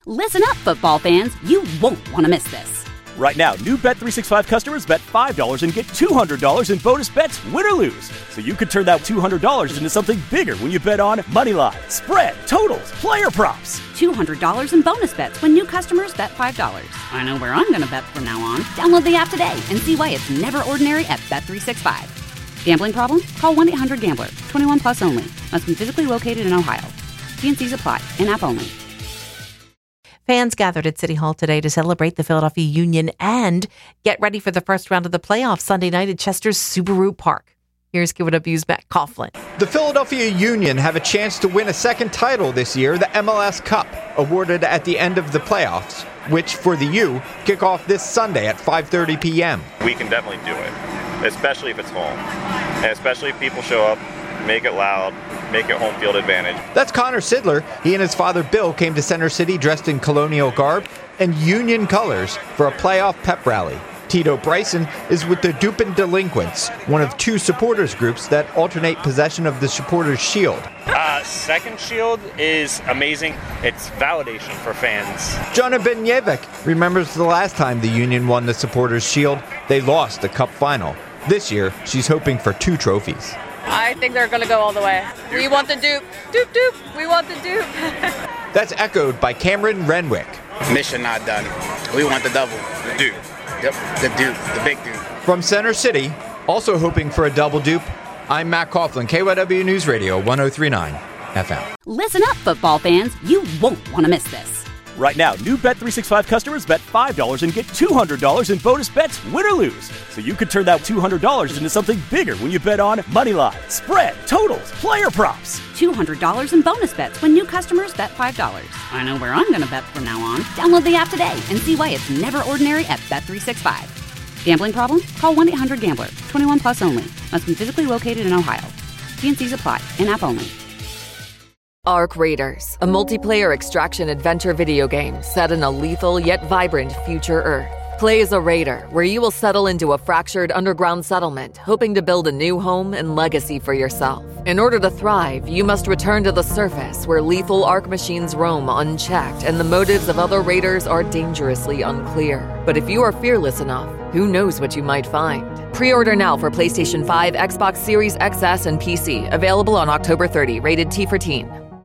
Listen up, football fans. You won't want to miss this. Right now, new Bet365 customers bet $5 and get $200 in bonus bets, win or lose. So you could turn that $200 into something bigger when you bet on money line, spread, totals, player props. $200 in bonus bets when new customers bet $5. I know where I'm going to bet from now on. Download the app today and see why it's never ordinary at Bet365. Gambling problem? Call 1-800-GAMBLER. 21 plus only. Must be physically located in Ohio. T&Cs apply. In-app only. Fans gathered at City Hall today to celebrate the Philadelphia Union and get ready for the first round of the playoffs Sunday night at Chester's Subaru Park. Here's KYW's Matt Coughlin. The Philadelphia Union have a chance to win a second title this year, the MLS Cup, awarded at the end of the playoffs, which for the U kick off this Sunday at 5:30 p.m. We can definitely do it, especially if it's home, and especially if people show up, make it loud, make it home field advantage. That's Connor Sidler. He and his father Bill came to Center City dressed in colonial garb and Union colors for a playoff pep rally. Tito Bryson is with the Dupin Delinquents, one of two supporters groups that alternate possession of the supporters' shield. Second shield is amazing. It's validation for fans. Jonna Benjevic remembers the last time the Union won the supporters' shield. They lost the cup final. This year, she's hoping for 2 trophies. I think they're going to go all the way. We want the dupe. Dupe, dupe. We want the dupe. That's echoed by Cameron Renwick. Mission not done. We want the double. The dupe. Yep, the dupe. The big dupe. From Center City, also hoping for a double dupe, I'm Matt Coughlin, KYW News Radio 1039 FM. Listen up, football fans. You won't want to miss this. Right now, new Bet365 customers bet $5 and get $200 in bonus bets, win or lose. So you could turn that $200 into something bigger when you bet on money line, spread, totals, player props. $200 in bonus bets when new customers bet $5. I know where I'm going to bet from now on. Download the app today and see why it's never ordinary at Bet365. Gambling problem? Call 1-800-GAMBLER. 21 plus only. Must be physically located in Ohio. T&Cs apply. In-app only. Arc Raiders, a multiplayer extraction adventure video game set in a lethal yet vibrant future Earth. Play as a raider, where you will settle into a fractured underground settlement, hoping to build a new home and legacy for yourself. In order to thrive, you must return to the surface, where lethal Arc machines roam unchecked and the motives of other raiders are dangerously unclear. But if you are fearless enough, who knows what you might find? Pre-order now for PlayStation 5, Xbox Series XS, and PC. Available on October 30. Rated T for Teen.